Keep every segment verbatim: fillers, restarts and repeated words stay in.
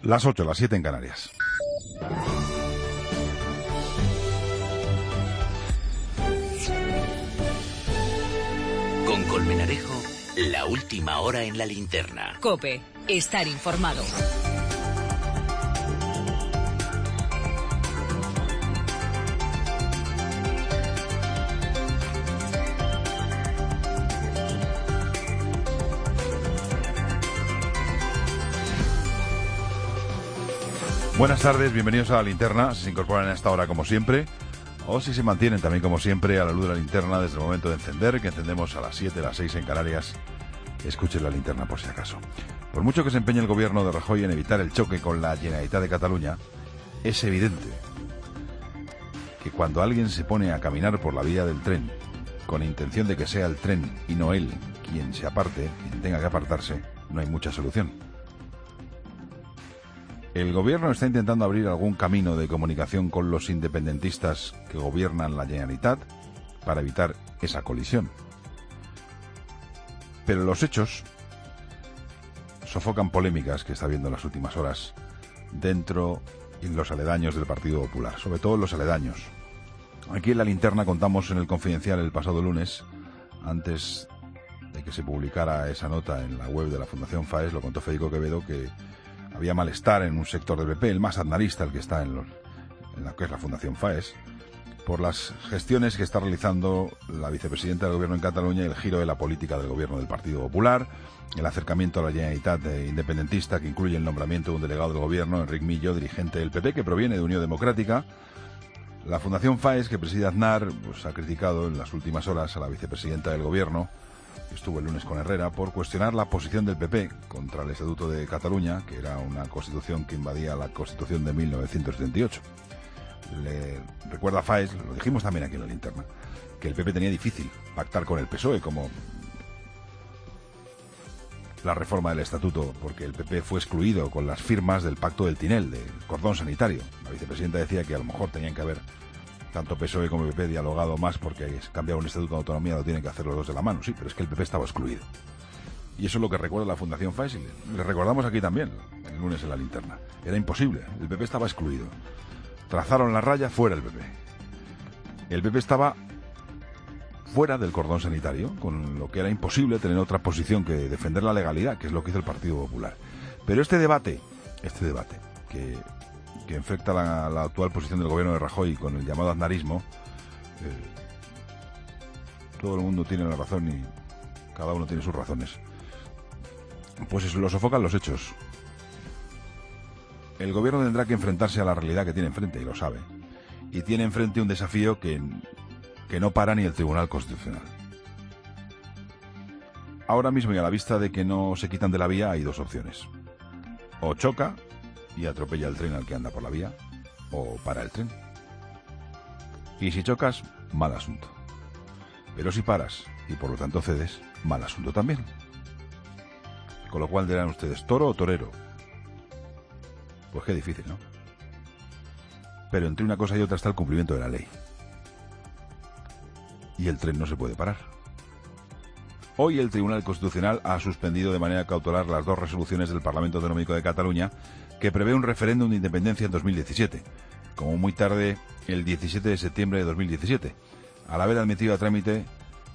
Las ocho, las siete en Canarias. Con Colmenarejo, la última hora en la linterna. COPE, estar informado. Buenas tardes, bienvenidos a la linterna. Si se incorporan a esta hora como siempre, o si se mantienen también como siempre a la luz de la linterna desde el momento de encender, que encendemos a las siete, las seis en Canarias. Escuchen la linterna por si acaso. Por mucho que se empeñe el gobierno de Rajoy en evitar el choque con la Generalitat de Cataluña, es evidente que cuando alguien se pone a caminar por la vía del tren con intención de que sea el tren y no él quien se aparte, quien tenga que apartarse, no hay mucha solución. El gobierno está intentando abrir algún camino de comunicación con los independentistas que gobiernan la Generalitat para evitar esa colisión. Pero los hechos sofocan polémicas que está habiendo en las últimas horas dentro y en los aledaños del Partido Popular, sobre todo en los aledaños. Aquí en la linterna contamos en el Confidencial el pasado lunes, antes de que se publicara esa nota en la web de la Fundación FAES, lo contó Federico Quevedo, que había malestar en un sector del P P, el más aznarista, el que está en, los, en la que es la Fundación FAES, por las gestiones que está realizando la vicepresidenta del Gobierno en Cataluña y el giro de la política del Gobierno del Partido Popular, el acercamiento a la Generalitat independentista, que incluye el nombramiento de un delegado del Gobierno, Enric Millo, dirigente del P P, que proviene de Unión Democrática. La Fundación FAES, que preside Aznar, pues, ha criticado en las últimas horas a la vicepresidenta del Gobierno, que estuvo el lunes con Herrera, por cuestionar la posición del P P contra el Estatuto de Cataluña, que era una constitución que invadía la Constitución de mil novecientos setenta y ocho. Le recuerda a FAES, lo dijimos también aquí en la linterna, que el P P tenía difícil pactar con el P S O E como la reforma del Estatuto, porque el P P fue excluido con las firmas del Pacto del Tinel, del cordón sanitario. La vicepresidenta decía que a lo mejor tenían que haber tanto P S O E como P P dialogado más, porque cambiar un estatuto de autonomía lo tienen que hacer los dos de la mano. Sí, pero es que el P P estaba excluido. Y eso es lo que recuerda la Fundación FAES, y le, le recordamos aquí también, el lunes en la linterna. Era imposible, el P P estaba excluido. Trazaron la raya, fuera el P P. El P P estaba fuera del cordón sanitario, con lo que era imposible tener otra posición que defender la legalidad, que es lo que hizo el Partido Popular. Pero este debate, este debate, que... que enfrenta la, la actual posición del gobierno de Rajoy con el llamado aznarismo, eh, todo el mundo tiene la razón y cada uno tiene sus razones. Pues eso, lo sofocan los hechos. El gobierno tendrá que enfrentarse a la realidad que tiene enfrente, y lo sabe. Y tiene enfrente un desafío que, que no para ni el Tribunal Constitucional. Ahora mismo, y a la vista de que no se quitan de la vía, hay dos opciones. O choca y atropella el tren al que anda por la vía, o para el tren. Y si chocas, mal asunto. Pero si paras y por lo tanto cedes, mal asunto también. Con lo cual dirán ustedes, ¿toro o torero? Pues qué difícil, ¿no? Pero entre una cosa y otra está el cumplimiento de la ley. Y el tren no se puede parar. Hoy el Tribunal Constitucional ha suspendido de manera cautelar las dos resoluciones del Parlamento Autonómico de Cataluña que prevé un referéndum de independencia en dos mil diecisiete, como muy tarde el diecisiete de septiembre de dos mil diecisiete, al haber admitido a trámite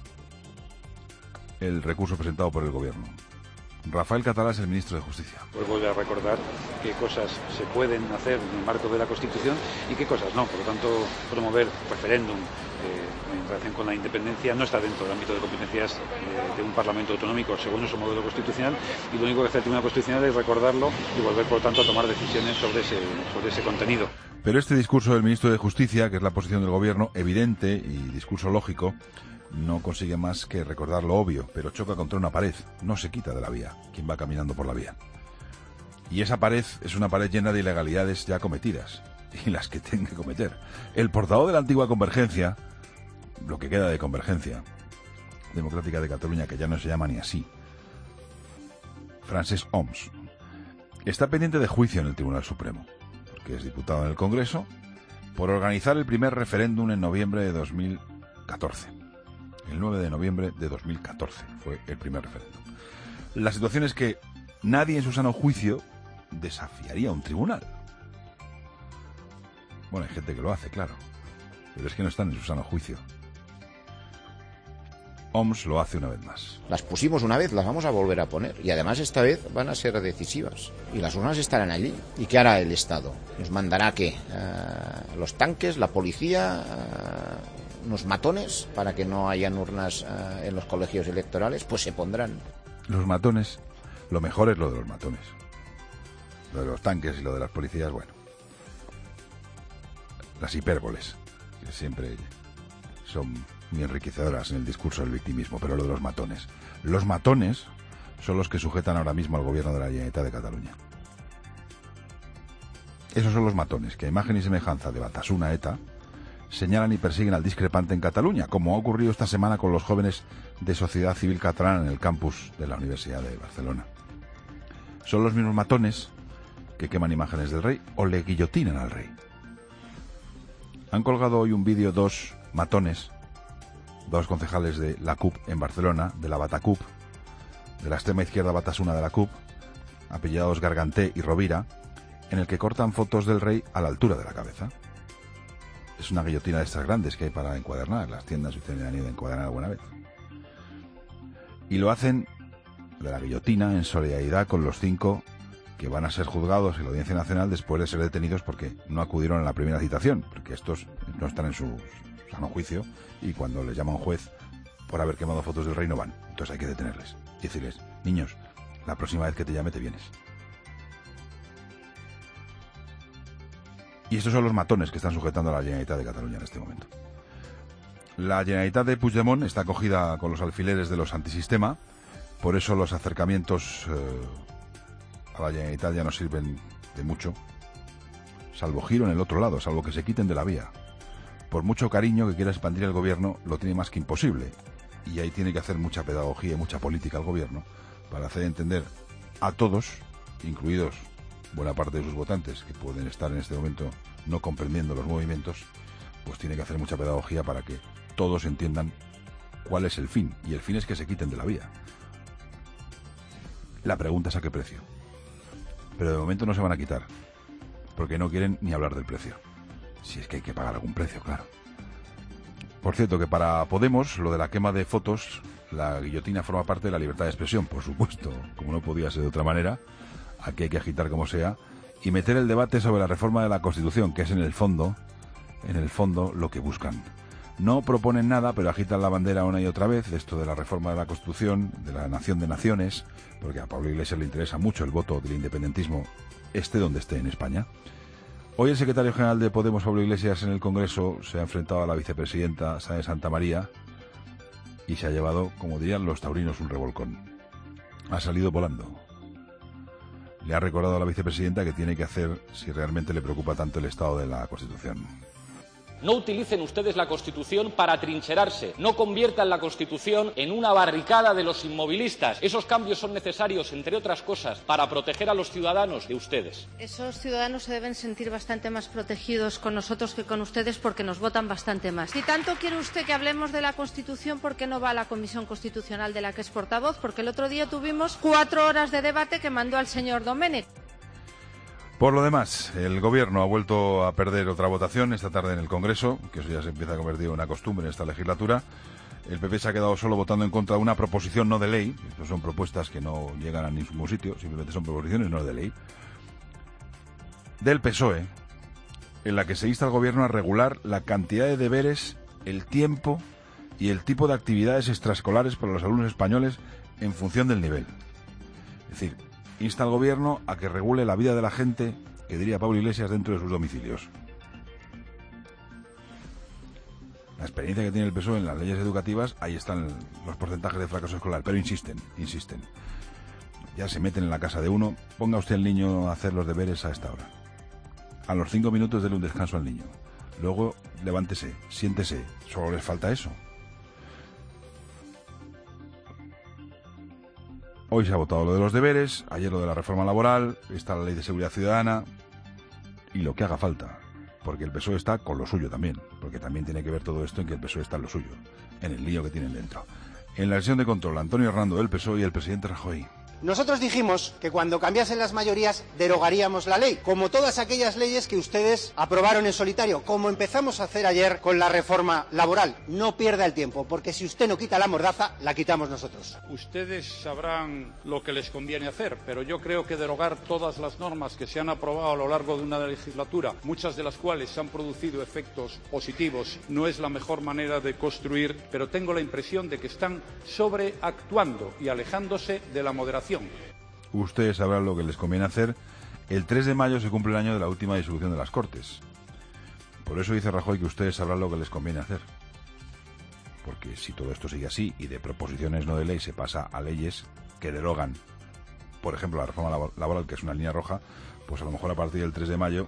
el recurso presentado por el Gobierno. Rafael Català es el ministro de Justicia. Pues voy a recordar qué cosas se pueden hacer en el marco de la Constitución y qué cosas no. Por lo tanto, promover referéndum eh, en relación con la independencia no está dentro del ámbito de competencias de, de un Parlamento autonómico según su modelo constitucional, y lo único que hace el Tribunal Constitucional es recordarlo y volver, por lo tanto, a tomar decisiones sobre ese, sobre ese contenido. Pero este discurso del ministro de Justicia, que es la posición del Gobierno, evidente y discurso lógico, no consigue más que recordar lo obvio, pero choca contra una pared, no se quita de la vía quien va caminando por la vía. Y esa pared es una pared llena de ilegalidades ya cometidas, y las que tienen que cometer. El portavoz de la antigua Convergencia, lo que queda de Convergencia Democrática de Cataluña, que ya no se llama ni así, Francesc Homs, está pendiente de juicio en el Tribunal Supremo, porque es diputado en el Congreso, por organizar el primer referéndum en noviembre de dos mil catorce. El nueve de noviembre de dos mil catorce fue el primer referéndum. La situación es que nadie en su sano juicio desafiaría un tribunal. Bueno, hay gente que lo hace, claro, pero es que no están en su sano juicio. O M S lo hace una vez más. Las pusimos una vez, las vamos a volver a poner. Y además esta vez van a ser decisivas. Y las urnas estarán allí. ¿Y qué hará el Estado? ¿Nos mandará qué? Uh, ¿Los tanques? ¿La policía? Uh, ¿Unos matones? Para que no hayan urnas uh, en los colegios electorales. Pues se pondrán. Los matones, lo mejor es lo de los matones. Lo de los tanques y lo de las policías, bueno. Las hipérboles, que siempre son muy enriquecedoras en el discurso del victimismo, pero lo de los matones. Los matones son los que sujetan ahora mismo al gobierno de la Generalitat de Cataluña. Esos son los matones, que a imagen y semejanza de Batasuna ETA señalan y persiguen al discrepante en Cataluña, como ha ocurrido esta semana con los jóvenes de Sociedad Civil Catalana en el campus de la Universidad de Barcelona. Son los mismos matones que queman imágenes del rey o le guillotinan al rey. Han colgado hoy un vídeo dos matones, dos concejales de la C U P en Barcelona, de la Batacup, de la extrema izquierda Batasuna de la C U P, apellidados Garganté y Rovira, en el que cortan fotos del rey a la altura de la cabeza. Es una guillotina de estas grandes que hay para encuadernar. Las tiendas ustedes han ido a encuadernar alguna vez. Y lo hacen de la guillotina en solidaridad con los cinco que van a ser juzgados en la Audiencia Nacional después de ser detenidos porque no acudieron a la primera citación, porque estos no están en su sano juicio y cuando les llama un juez por haber quemado fotos del rey no van. Entonces hay que detenerles y decirles, niños, la próxima vez que te llame te vienes. Y estos son los matones que están sujetando a la Generalitat de Cataluña en este momento. La Generalitat de Puigdemont está cogida con los alfileres de los antisistema, por eso los acercamientos eh, a la Generalitat ya no sirven de mucho, salvo giro en el otro lado, salvo que se quiten de la vía. Por mucho cariño que quiera expandir el gobierno, lo tiene más que imposible. Y ahí tiene que hacer mucha pedagogía y mucha política el gobierno para hacer entender a todos, incluidos buena parte de sus votantes, que pueden estar en este momento no comprendiendo los movimientos, pues tiene que hacer mucha pedagogía para que todos entiendan cuál es el fin. Y el fin es que se quiten de la vía. La pregunta es a qué precio. Pero de momento no se van a quitar, porque no quieren ni hablar del precio. Si es que hay que pagar algún precio, claro. Por cierto, que para Podemos, lo de la quema de fotos, la guillotina forma parte de la libertad de expresión, por supuesto, como no podía ser de otra manera. Aquí hay que agitar como sea y meter el debate sobre la reforma de la Constitución, que es en el fondo, en el fondo lo que buscan. No proponen nada, pero agitan la bandera una y otra vez de esto de la reforma de la Constitución, de la nación de naciones, porque a Pablo Iglesias le interesa mucho el voto del independentismo, esté donde esté en España. Hoy el secretario general de Podemos, Pablo Iglesias, en el Congreso se ha enfrentado a la vicepresidenta Sáenz de Santa María y se ha llevado, como dirían los taurinos, un revolcón. Ha salido volando. Le ha recordado a la vicepresidenta que tiene que hacer si realmente le preocupa tanto el estado de la Constitución. No utilicen ustedes la Constitución para atrincherarse. No conviertan la Constitución en una barricada de los inmovilistas. Esos cambios son necesarios, entre otras cosas, para proteger a los ciudadanos de ustedes. Esos ciudadanos se deben sentir bastante más protegidos con nosotros que con ustedes porque nos votan bastante más. Si tanto quiere usted que hablemos de la Constitución, ¿por qué no va a la Comisión Constitucional de la que es portavoz? Porque el otro día tuvimos cuatro horas de debate que mandó al señor Domènech. Por lo demás, el gobierno ha vuelto a perder otra votación esta tarde en el Congreso, que eso ya se empieza a convertir en una costumbre en esta legislatura. El P P se ha quedado solo votando en contra de una proposición no de ley. Estas son propuestas que no llegan a ningún sitio, simplemente son proposiciones no de ley. Del P S O E, en la que se insta al gobierno a regular la cantidad de deberes, el tiempo y el tipo de actividades extraescolares para los alumnos españoles en función del nivel. Es decir, insta al gobierno a que regule la vida de la gente, que diría Pablo Iglesias, dentro de sus domicilios. La experiencia que tiene el P S O E en las leyes educativas, ahí están los porcentajes de fracaso escolar, pero insisten, insisten. Ya se meten en la casa de uno, ponga usted al niño a hacer los deberes a esta hora. A los cinco minutos dele un descanso al niño. Luego levántese, siéntese, solo les falta eso. Hoy se ha votado lo de los deberes, ayer lo de la reforma laboral, está la ley de seguridad ciudadana y lo que haga falta, porque el P S O E está con lo suyo también, porque también tiene que ver todo esto en que el P S O E está en lo suyo, en el lío que tienen dentro. En la sesión de control, Antonio Hernando del P S O E y el presidente Rajoy. Nosotros dijimos que cuando cambiasen las mayorías derogaríamos la ley, como todas aquellas leyes que ustedes aprobaron en solitario, como empezamos a hacer ayer con la reforma laboral. No pierda el tiempo, porque si usted no quita la mordaza, la quitamos nosotros. Ustedes sabrán lo que les conviene hacer, pero yo creo que derogar todas las normas que se han aprobado a lo largo de una legislatura, muchas de las cuales han producido efectos positivos, no es la mejor manera de construir, pero tengo la impresión de que están sobreactuando y alejándose de la moderación. Ustedes sabrán lo que les conviene hacer. El tres de mayo se cumple el año de la última disolución de las Cortes. Por eso dice Rajoy que ustedes sabrán lo que les conviene hacer. Porque si todo esto sigue así y de proposiciones no de ley se pasa a leyes que derogan, por ejemplo, la reforma laboral, que es una línea roja, pues a lo mejor a partir del tres de mayo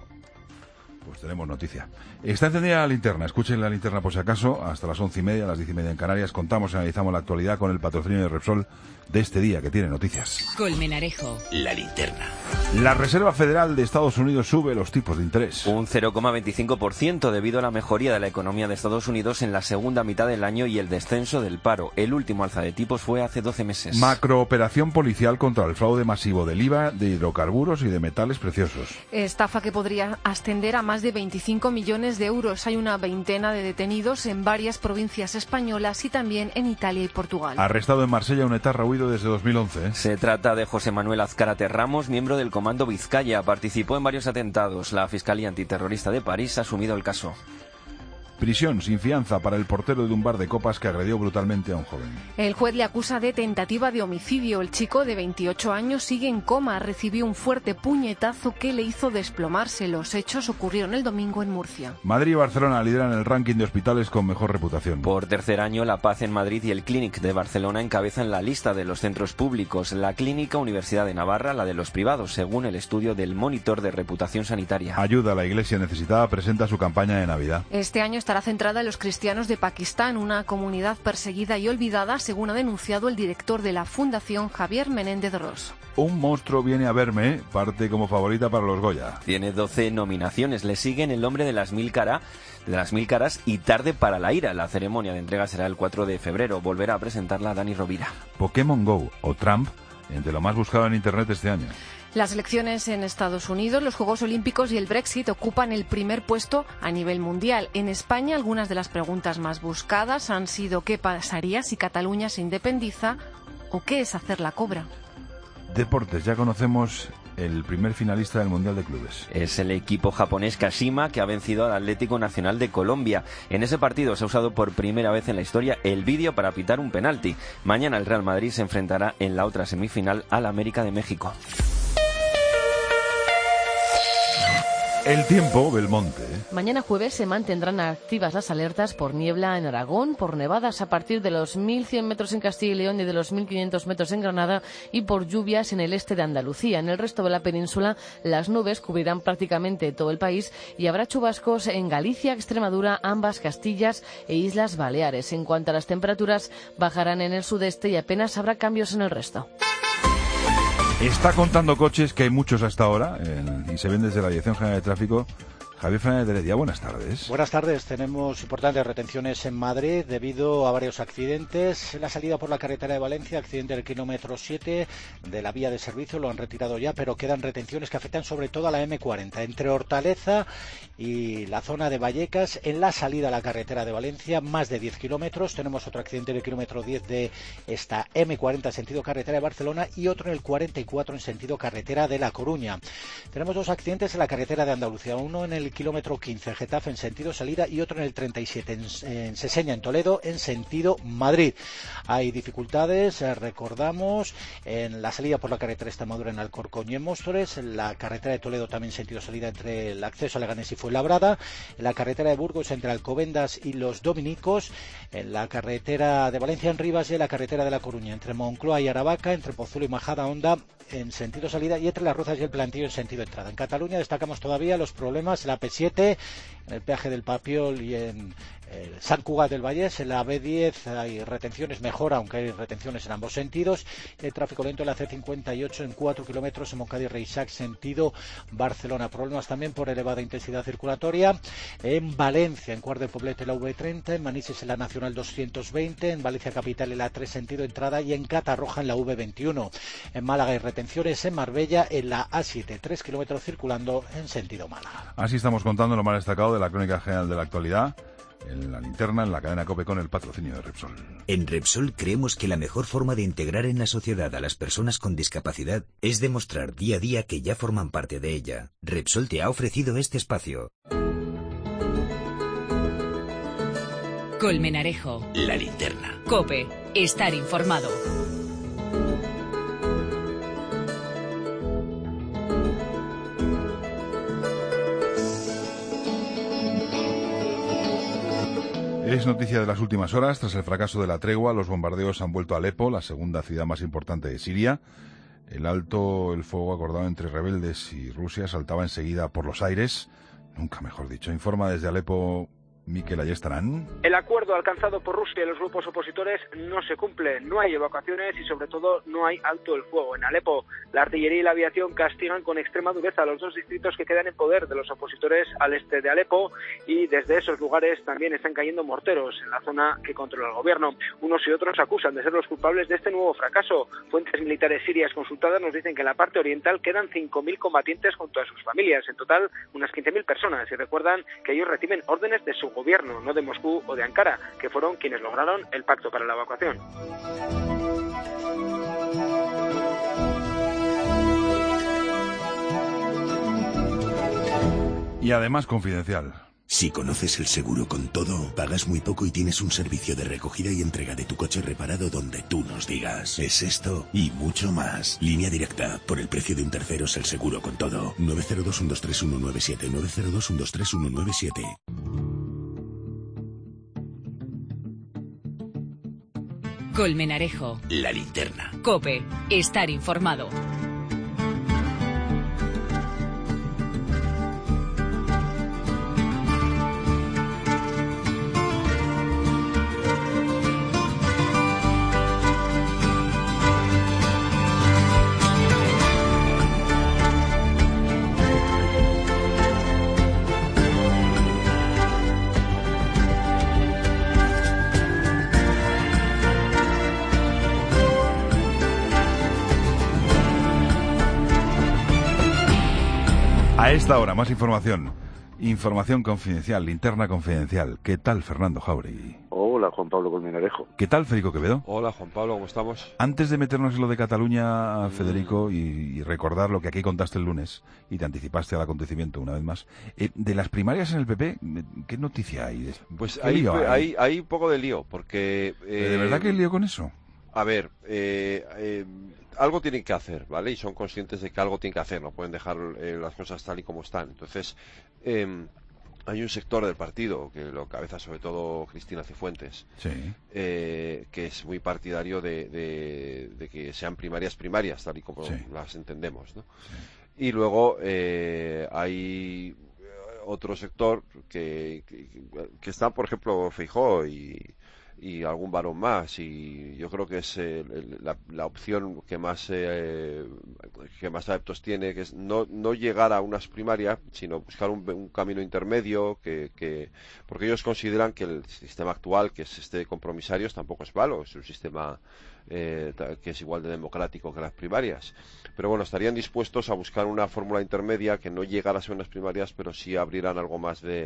pues tenemos noticia. Está encendida la linterna. Escuchen la linterna por si acaso. Hasta las once y media, a las diez y media en Canarias. Contamos y analizamos la actualidad con el patrocinio de Repsol de este día, que tiene noticias. Colmenarejo. La linterna. La Reserva Federal de Estados Unidos sube los tipos de interés. Un cero coma veinticinco por ciento debido a la mejoría de la economía de Estados Unidos en la segunda mitad del año y el descenso del paro. El último alza de tipos fue hace doce meses. Macrooperación policial contra el fraude masivo del I V A, de hidrocarburos y de metales preciosos. Estafa que podría ascender a más de veinticinco millones de euros. Hay una veintena de detenidos en varias provincias españolas y también en Italia y Portugal. Arrestado en Marsella un etarra huido desde dos mil once. Se trata de José Manuel Azcárate Ramos, miembro del Comando Vizcaya. Participó en varios atentados. La Fiscalía Antiterrorista de París ha asumido el caso. Prisión sin fianza para el portero de un bar de copas que agredió brutalmente a un joven. El juez le acusa de tentativa de homicidio. El chico de veintiocho años sigue en coma. Recibió un fuerte puñetazo que le hizo desplomarse. Los hechos ocurrieron el domingo en Murcia. Madrid y Barcelona lideran el ranking de hospitales con mejor reputación. Por tercer año, La Paz en Madrid y el Clínic de Barcelona encabezan la lista de los centros públicos. La Clínica Universidad de Navarra, la de los privados, según el estudio del Monitor de Reputación Sanitaria. Ayuda a la Iglesia Necesitada presenta su campaña de Navidad. Este año estará centrada en los cristianos de Pakistán, una comunidad perseguida y olvidada, según ha denunciado el director de la Fundación, Javier Menéndez Ros. Un monstruo viene a verme, parte como favorita para los Goya. Tiene doce nominaciones. Le siguen El hombre de las mil caras, de las mil caras y Tarde para la ira. La ceremonia de entrega será el cuatro de febrero. Volverá a presentarla Dani Rovira. Pokémon Go o Trump, entre lo más buscado en Internet este año. Las elecciones en Estados Unidos, los Juegos Olímpicos y el Brexit ocupan el primer puesto a nivel mundial. En España, algunas de las preguntas más buscadas han sido ¿qué pasaría si Cataluña se independiza? ¿O qué es hacer la cobra? Deportes, ya conocemos el primer finalista del Mundial de Clubes. Es el equipo japonés Kashima, que ha vencido al Atlético Nacional de Colombia. En ese partido se ha usado por primera vez en la historia el vídeo para pitar un penalti. Mañana el Real Madrid se enfrentará en la otra semifinal al América de México. El tiempo, Belmonte. Mañana jueves se mantendrán activas las alertas por niebla en Aragón, por nevadas a partir de los mil cien metros en Castilla y León y de los mil quinientos metros en Granada y por lluvias en el este de Andalucía. En el resto de la península las nubes cubrirán prácticamente todo el país y habrá chubascos en Galicia, Extremadura, ambas Castillas e Islas Baleares. En cuanto a las temperaturas, bajarán en el sudeste y apenas habrá cambios en el resto. Está contando coches, que hay muchos hasta ahora, en, y se ven desde la Dirección General de Tráfico. Javier Fernández de Heredia, buenas tardes. Buenas tardes. Tenemos importantes retenciones en Madrid debido a varios accidentes. La salida por la carretera de Valencia, accidente del kilómetro siete de la vía de servicio, lo han retirado ya, pero quedan retenciones que afectan sobre todo a la eme cuarenta. Entre Hortaleza y la zona de Vallecas, en la salida a la carretera de Valencia, más de diez kilómetros. Tenemos otro accidente del kilómetro diez de esta eme cuarenta sentido carretera de Barcelona y otro en el cuarenta y cuatro en sentido carretera de La Coruña. Tenemos dos accidentes en la carretera de Andalucía, uno en el kilómetro quince, Getafe en sentido salida y otro en el treinta y siete en, en Seseña, en Toledo, en sentido Madrid. Hay dificultades, eh, recordamos, en la salida por la carretera Extremadura en Alcorcón y en Móstoles, en la carretera de Toledo también sentido salida entre el acceso a Leganés y Fuenlabrada, en la carretera de Burgos entre Alcobendas y Los Dominicos, en la carretera de Valencia en Rivas y en la carretera de La Coruña entre Moncloa y Aravaca, entre Pozuelo y Majada Honda en sentido salida y entre Las Rozas y el Plantillo en sentido entrada. En Cataluña destacamos todavía los problemas en la pe siete en el peaje del Papiol y en el Sant Cugat del Vallès. En la B diez hay retenciones, mejor, aunque hay retenciones en ambos sentidos. Hay tráfico lento en la C cincuenta y ocho en cuatro kilómetros en Montcada-y-Reixac, sentido Barcelona. Problemas también por elevada intensidad circulatoria en Valencia, en Quart de Poblet en la V treinta, en Manises en la Nacional doscientos veinte, en Valencia Capital en la tres sentido entrada y en Catarroja en la V veintiuno. En Málaga hay retenciones en Marbella en la A siete, tres kilómetros circulando en sentido Málaga. Así estamos contando lo más destacado de la crónica general de la actualidad en la linterna, en la cadena COPE, con el patrocinio de Repsol. En Repsol creemos que la mejor forma de integrar en la sociedad a las personas con discapacidad es demostrar día a día que ya forman parte de ella. Repsol te ha ofrecido este espacio. Colmenarejo. La linterna. COPE. Estar informado. Es noticia de las últimas horas. Tras el fracaso de la tregua, los bombardeos han vuelto a Alepo, la segunda ciudad más importante de Siria. El alto el fuego acordado entre rebeldes y Rusia saltaba enseguida por los aires. Nunca mejor dicho. Informa desde Alepo Mikel Ayestarán. El acuerdo alcanzado por Rusia y los grupos opositores no se cumple. No hay evacuaciones y, sobre todo, no hay alto el fuego. En Alepo, la artillería y la aviación castigan con extrema dureza los dos distritos que quedan en poder de los opositores al este de Alepo, y desde esos lugares también están cayendo morteros en la zona que controla el gobierno. Unos y otros acusan de ser los culpables de este nuevo fracaso. Fuentes militares sirias consultadas nos dicen que en la parte oriental quedan cinco mil combatientes junto a sus familias. En total, unas quince mil personas, y recuerdan que ellos reciben órdenes de su gobierno, no de Moscú o de Ankara, que fueron quienes lograron el pacto para la evacuación. Y además confidencial. Si conoces el seguro con todo, pagas muy poco y tienes un servicio de recogida y entrega de tu coche reparado donde tú nos digas. Es esto y mucho más. Línea Directa. Por el precio de un tercero es el seguro con todo. nueve cero dos, uno dos tres, uno nueve siete. nueve cero dos, uno dos tres, uno nueve siete. Colmenarejo. La linterna. COPE. Estar informado. A esta hora, más información. Información confidencial, linterna confidencial. ¿Qué tal, Fernando Jauregui? Hola, Juan Pablo Colmenarejo. ¿Qué tal, Federico Quevedo? Hola, Juan Pablo, ¿cómo estamos? Antes de meternos en lo de Cataluña, Federico, y, y recordar lo que aquí contaste el lunes, y te anticipaste al acontecimiento una vez más, eh, de las primarias en el P P, ¿qué noticia hay? De, pues hay, hay? hay hay un poco de lío, porque... Eh, ¿De verdad que hay lío con eso? A ver, eh, eh, algo tienen que hacer, ¿vale? Y son conscientes de que algo tienen que hacer, no pueden dejar eh, las cosas tal y como están. Entonces, eh, hay un sector del partido, que lo cabeza sobre todo Cristina Cifuentes, sí. eh, que es muy partidario de, de, de que sean primarias primarias, tal y como sí. las entendemos, ¿no? Sí. Y luego eh, hay otro sector que, que, que está, por ejemplo, Feijóo y... y algún varón más, y yo creo que es eh, la, la opción que más eh, que más adeptos tiene, que es no, no llegar a unas primarias, sino buscar un, un camino intermedio, que, que porque ellos consideran que el sistema actual, que es este de compromisarios, tampoco es malo, es un sistema eh, que es igual de democrático que las primarias, pero bueno, estarían dispuestos a buscar una fórmula intermedia que no llegara a ser unas primarias, pero sí abrieran algo más de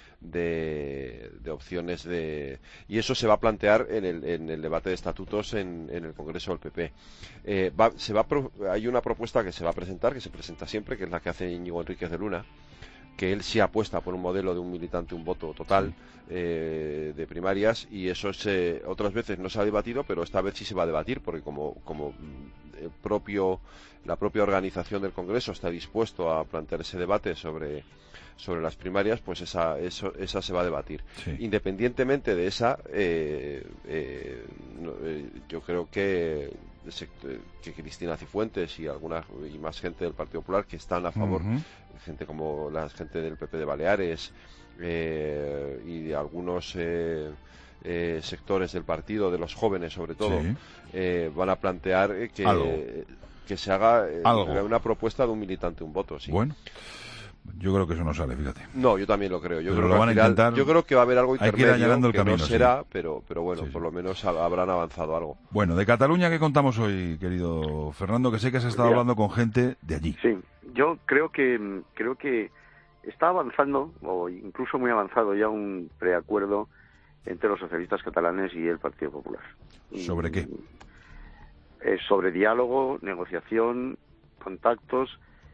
De, de opciones de y eso se va a plantear en el, en el debate de estatutos en, en el Congreso del P P. Eh, va, se va pro, hay una propuesta que se va a presentar, que se presenta siempre, que es la que hace Íñigo Enríquez de Luna, que él sí apuesta por un modelo de un militante, un voto total eh, de primarias, y eso se, otras veces no se ha debatido, pero esta vez sí se va a debatir, porque como, como el propio, la propia organización del Congreso está dispuesto a plantear ese debate sobre sobre las primarias, pues esa eso, esa se va a debatir. Sí. Independientemente de esa, eh, eh, no, eh, yo creo que que Cristina Cifuentes y alguna y más gente del Partido Popular que están a favor, uh-huh. gente como la gente del P P de Baleares eh, y de algunos eh, eh, sectores del partido, de los jóvenes sobre todo, sí. eh, van a plantear que, eh, que se haga eh, una propuesta de un militante un voto. Sí. Bueno. Yo creo que eso no sale, fíjate. No, yo también lo creo. Yo, pero creo, lo que van al final, a intentar, yo creo que va a haber algo intermedio hay que, ir el que camino, no será, sí. pero, pero bueno, sí, por sí. lo menos habrán avanzado algo. Bueno, de Cataluña, ¿qué contamos hoy, querido Fernando? Que sé que has estado hablando con gente de allí. Sí, yo creo que creo que está avanzando, o incluso muy avanzado ya, un preacuerdo entre los socialistas catalanes y el Partido Popular. ¿Sobre qué? Eh, sobre diálogo, negociación, contactos.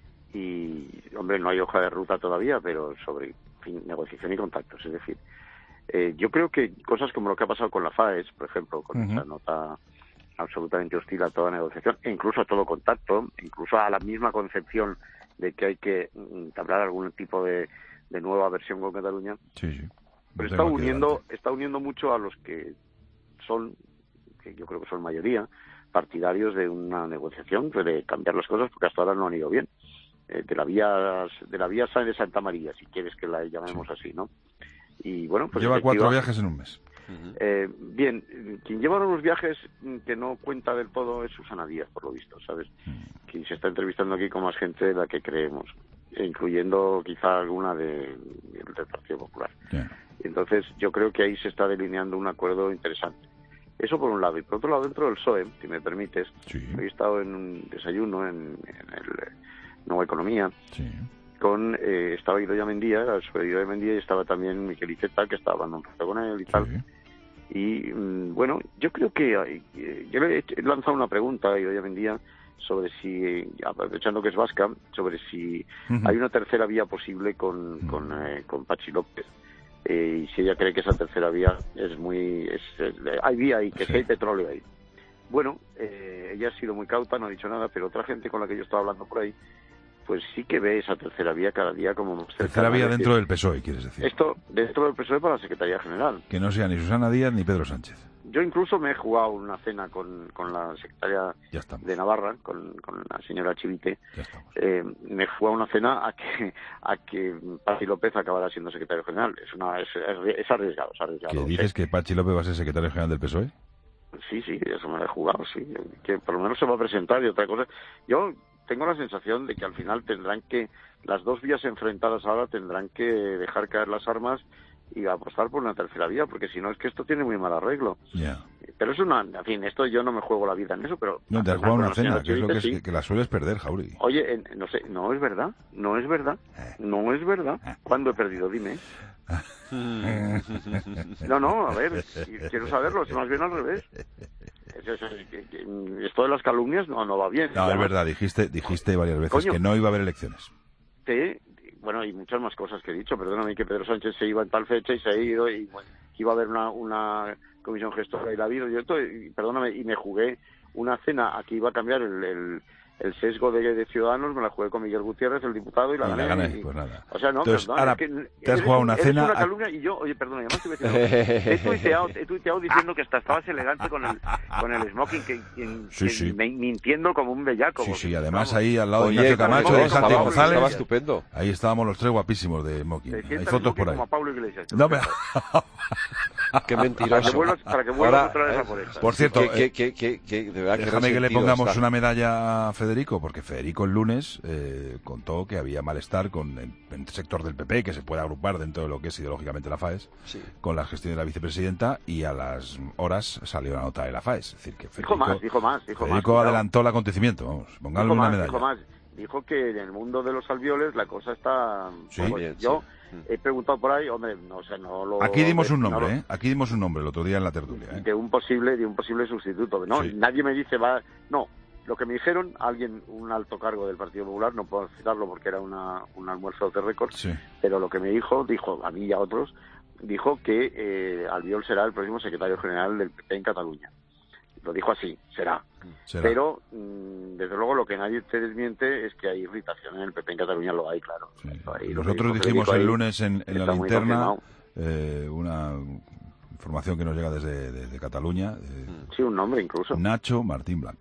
Y, hombre, no hay hoja de ruta todavía, pero sobre en fin, negociación y contactos. Es decir, eh, yo creo que cosas como lo que ha pasado con la FAES, por ejemplo, con uh-huh. esa nota absolutamente hostil a toda negociación, e incluso a todo contacto, incluso a la misma concepción de que hay que entablar algún tipo de, de nueva versión con Cataluña, sí, sí. pero está uniendo, está uniendo mucho a los que son, que yo creo que son mayoría, partidarios de una negociación, de cambiar las cosas, porque hasta ahora no han ido bien. de la vía de la vía de Santa María, si quieres que la llamemos sí. así, ¿no? Y bueno, pues lleva cuatro viajes en un mes. Uh-huh. Eh, bien, quien lleva unos viajes que no cuenta del todo es Susana Díaz, por lo visto, ¿sabes? Uh-huh. Que se está entrevistando aquí con más gente de la que creemos, incluyendo quizá alguna de, del Partido Popular. Yeah. Entonces, yo creo que ahí se está delineando un acuerdo interesante. Eso por un lado. Y por otro lado, dentro del P S O E, si me permites, sí. he estado en un desayuno en, en el Nueva Economía, sí. con eh, estaba Idoia Mendía, sobre Idoia Mendía, y estaba también Miquel Iceta, que estaba hablando un rato con él y sí. tal. Y mm, bueno, yo creo que eh, yo le he lanzado una pregunta a Idoia Mendía sobre si, aprovechando que es vasca, sobre si uh-huh. hay una tercera vía posible con, uh-huh. con, eh, con Patxi López. Eh, y si ella cree que esa tercera vía es muy... Es, es, hay vía ahí, que sí. hay petróleo ahí. Bueno, eh, ella ha sido muy cauta, no ha dicho nada, pero otra gente con la que yo estaba hablando por ahí, pues sí que ve esa tercera vía cada día como más cercana. Tercera vía dentro del P S O E, quieres decir. Esto dentro del P S O E para la Secretaría General. Que no sea ni Susana Díaz ni Pedro Sánchez. Yo incluso me he jugado una cena con, con la secretaria de Navarra, con, con la señora Chivite. Eh, me he jugado una cena a que a que Patxi López acabara siendo secretario general. Es una es, es arriesgado, es arriesgado. ¿Qué dices, que Patxi López va a ser secretario general del P S O E? Sí, sí, eso me lo he jugado, sí. Que por lo menos se va a presentar y otra cosa. Yo tengo la sensación de que al final tendrán que, las dos vías enfrentadas ahora tendrán que dejar caer las armas y apostar por una tercera vía, porque si no es que esto tiene muy mal arreglo. Yeah. Pero es una, en fin, esto yo no me juego la vida en eso, pero... No, te has jugado una cena, que es lo que, sí. es, que la sueles perder, Jauregui. Oye, eh, no sé, no es verdad, no es verdad, eh. no es verdad. ¿Cuándo he perdido? Dime. No, no, a ver, quiero saberlo, es más bien al revés. Es, es, es, esto de las calumnias no, no va bien. No, es verdad, dijiste, dijiste varias veces Coño, que no iba a haber elecciones. Sí, bueno, y muchas más cosas que he dicho. Perdóname, que Pedro Sánchez se iba en tal fecha y se ha ido, y bueno, que iba a haber una, una comisión gestora y la ha habido. Yo estoy, perdóname, y me jugué una cena a que iba a cambiar el, el, el sesgo de, de Ciudadanos, me la jugué con Miguel Gutiérrez, el diputado, y la, y gané, la gané. Y, pues nada. O sea, no, Entonces, perdón, ahora es que te has jugado una cena... una calumnia, y yo, oye, perdón, además te voy a decir, he, tuiteado, he tuiteado diciendo que hasta estabas elegante con el, con el smoking, que, que, sí, que sí. mintiendo como un bellaco. Sí, porque, sí, además vamos. ahí al lado Oye, de Ignacio Camacho, de Santi González, estaba estupendo. Ahí estábamos los tres guapísimos de smoking. Hay fotos por ahí. Como a Pablo Iglesias. No, me... Qué mentiroso. Para que vuelvas, para que vuelvas otra vez a por esta. Por cierto, que, que, que, que, de verdad déjame que, que le pongamos está. una medalla a Federico, porque Federico el lunes eh, contó que había malestar con el, el sector del P P, que se puede agrupar dentro de lo que es ideológicamente la FAES, sí. con la gestión de la vicepresidenta, y a las horas salió la nota de la FAES. Es decir, que Federico, dijo más, dijo más. Dijo Federico más, adelantó el acontecimiento. Vamos, ponganle una más, medalla. Dijo más. Dijo que en el mundo de los alvioles la cosa está... Sí, pues, bien, yo sí. he preguntado por ahí, hombre, no sé, no lo... Aquí dimos un no nombre, lo, ¿eh? Aquí dimos un nombre el otro día en la tertulia, ¿eh? De un posible, de un posible sustituto. No, sí. Nadie me dice, va... No, lo que me dijeron, alguien, un alto cargo del Partido Popular, no puedo citarlo porque era una, un almuerzo de récord, sí. pero lo que me dijo, dijo a mí y a otros, dijo que eh, Albiol será el próximo secretario general del P P en Cataluña. Lo dijo así, será. será. Pero, mmm, desde luego, lo que nadie te desmiente es que hay irritación en el P P en Cataluña, lo hay, claro. Sí. Ahí, Nosotros dijimos el lunes en, en la linterna eh, una información que nos llega desde, desde Cataluña. Eh, sí, un nombre incluso. Nacho Martín Blanco.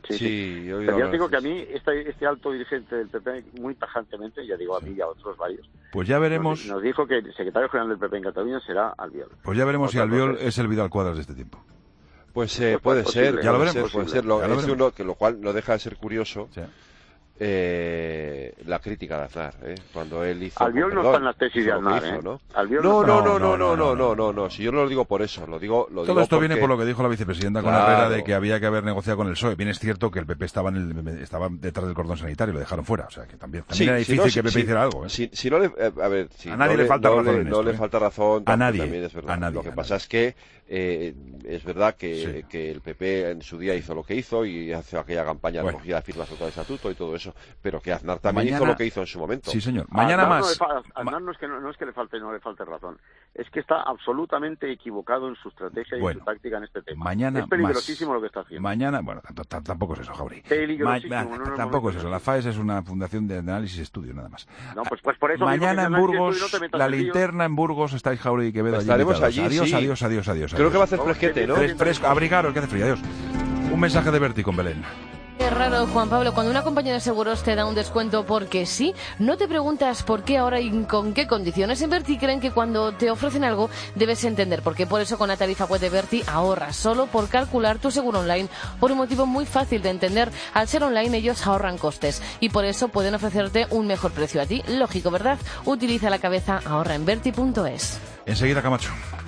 Sí, sí. Yo Pero ya digo que a mí este, este alto dirigente del P P, muy tajantemente, ya digo a mí y a otros varios, pues ya veremos. Nos, nos dijo que el secretario general del P P en Cataluña será Albiol. Pues ya veremos si Albiol es el Vidal Cuadras de este tiempo. Pues eh, puede pues ser, ya lo puede veremos. ser, puede ser. Lo, ya lo es uno que lo cual no deja de ser curioso. Sí. Eh, la crítica de Aznar, ¿eh? Cuando él hizo... Albiol no está en la tesis de Aznar, ¿eh? ¿no? No, no, no, no, no, no, no, no, no, si yo no lo digo por eso, lo digo... Lo Todo digo esto porque... viene por lo que dijo la vicepresidenta con claro. Herrera de que había que haber negociado con el P S O E. Bien es cierto que el P P estaba, en el, estaba detrás del cordón sanitario y lo dejaron fuera, o sea que también, también sí, era difícil si no, que el P P si, hiciera algo, ¿eh? Si, si no le... A ver, si a nadie no le falta no razón le, en no esto, le ¿eh? falta razón, a nadie, también es verdad. a nadie. Lo que a pasa nadie. es que eh, es verdad que, sí. que el P P en su día hizo lo que hizo y hace aquella campaña de bueno. recogida de firmas contra el estatuto y todo eso, pero que Aznar también Mañana... hizo lo que hizo en su momento. Sí, señor. Mañana Aznar más. No, Aznar no es que no, no es que le falte no le falte razón, es que está absolutamente equivocado en su estrategia y bueno, en su táctica en este tema. Mañana es peligrosísimo más. lo que está haciendo. Mañana, bueno, tampoco es eso, Jauregui. Peligrosísimo. Ma no, no, tampoco no, es eso. La F A E S es una fundación de análisis y estudio, nada más. No, pues, pues por eso mañana mismo, en Burgos, no te la linterna en Burgos, estáis Jauregui y Quevedo. Estaremos allí, adiós, sí. adiós, adiós, adiós. Creo adiós. que va a hacer fresquete, ¿no? Fres fresco, abrigaros, que hace frío, adiós. Un mensaje de Berti con Belén. Es raro, Juan Pablo, cuando una compañía de seguros te da un descuento porque sí, no te preguntas por qué ahora y con qué condiciones. En Berti creen que cuando te ofrecen algo debes entender por qué. Por eso con la tarifa web de Berti ahorras solo por calcular tu seguro online por un motivo muy fácil de entender. Al ser online ellos ahorran costes y por eso pueden ofrecerte un mejor precio a ti. Lógico, ¿verdad? Utiliza la cabeza, ahorra en berti punto es. Enseguida, Camacho.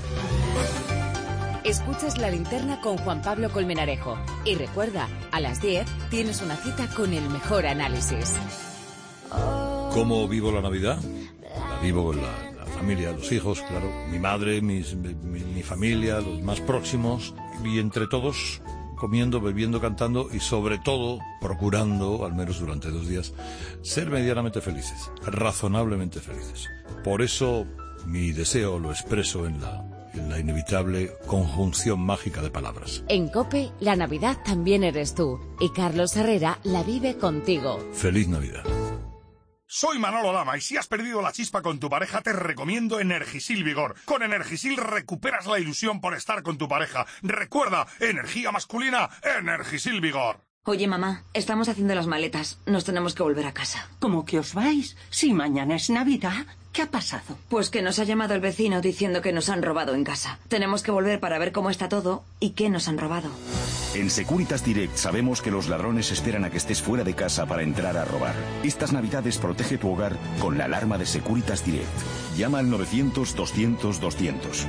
Escuchas La Linterna con Juan Pablo Colmenarejo. Y recuerda, a las diez tienes una cita con el mejor análisis. ¿Cómo vivo la Navidad? La vivo con la, la familia, los hijos, claro, mi madre, mis, mi, mi familia, los más próximos, y entre todos comiendo, bebiendo, cantando y sobre todo procurando, al menos durante dos días, ser medianamente felices, razonablemente felices. Por eso mi deseo lo expreso en la... en la inevitable conjunción mágica de palabras. En COPE, la Navidad también eres tú. Y Carlos Herrera la vive contigo. ¡Feliz Navidad! Soy Manolo Lama y si has perdido la chispa con tu pareja te recomiendo Energisil Vigor. Con Energisil recuperas la ilusión por estar con tu pareja. Recuerda, energía masculina, Energisil Vigor. Oye, mamá, estamos haciendo las maletas. Nos tenemos que volver a casa. ¿Cómo que os vais? Si mañana es Navidad, ¿qué ha pasado? Pues que nos ha llamado el vecino diciendo que nos han robado en casa. Tenemos que volver para ver cómo está todo y qué nos han robado. En Securitas Direct sabemos que los ladrones esperan a que estés fuera de casa para entrar a robar. Estas Navidades protege tu hogar con la alarma de Securitas Direct. Llama al novecientos, doscientos, doscientos.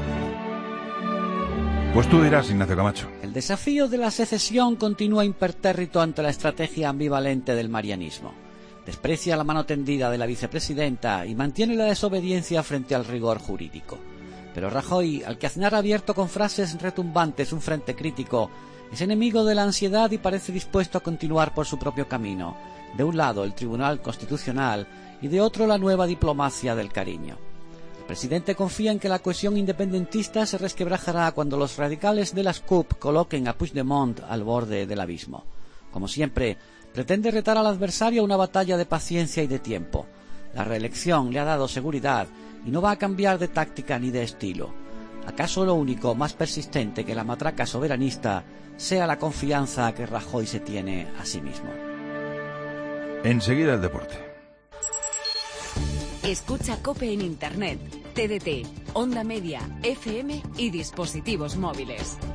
Pues tú dirás, Ignacio Camacho. El desafío de la secesión continúa impertérrito ante la estrategia ambivalente del marianismo. Desprecia la mano tendida de la vicepresidenta y mantiene la desobediencia frente al rigor jurídico. Pero Rajoy, al que Aznar ha abierto con frases retumbantes un frente crítico, es enemigo de la ansiedad y parece dispuesto a continuar por su propio camino. De un lado el Tribunal Constitucional y de otro la nueva diplomacia del cariño. El presidente confía en que la cohesión independentista se resquebrajará cuando los radicales de las C U P coloquen a Puigdemont al borde del abismo. Como siempre, pretende retar al adversario a una batalla de paciencia y de tiempo. La reelección le ha dado seguridad y no va a cambiar de táctica ni de estilo. ¿Acaso lo único más persistente que la matraca soberanista sea la confianza que Rajoy se tiene a sí mismo? Enseguida el deporte. Escucha COPE en Internet, T D T, Onda Media, F M y dispositivos móviles.